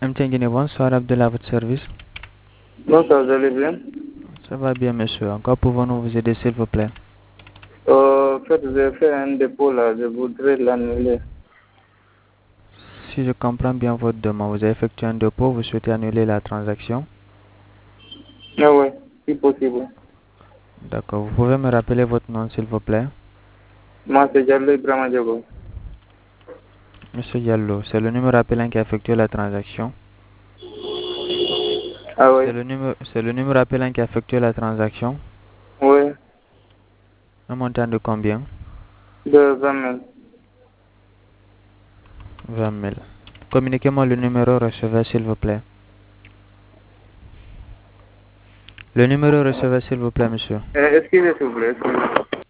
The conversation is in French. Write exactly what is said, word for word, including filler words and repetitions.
M T N Guinée, bonsoir, Abdullah, à votre service. Bonsoir, vous allez bien? Ça va bien, monsieur. Encore pouvons-nous vous aider, s'il vous plaît? Euh, en fait, j'ai fait un dépôt là, je voudrais l'annuler. Si je comprends bien votre demande, vous avez effectué un dépôt, vous souhaitez annuler la transaction? Ah ouais, si possible. D'accord. Vous pouvez me rappeler votre nom, s'il vous plaît? Moi, c'est Diallo Ibrahima Diogo. Monsieur Diallo, c'est le numéro appelant qui a effectué la transaction. Ah C'est ouais? le numéro, c'est le numéro appelant qui a effectué la transaction. Oui, Un montant de combien? de vingt mille. vingt mille. Communiquez-moi le numéro receveur, s'il vous plaît. Le numéro receveur, s'il vous plaît, monsieur. Euh, excusez s'il vous plaît, excusez.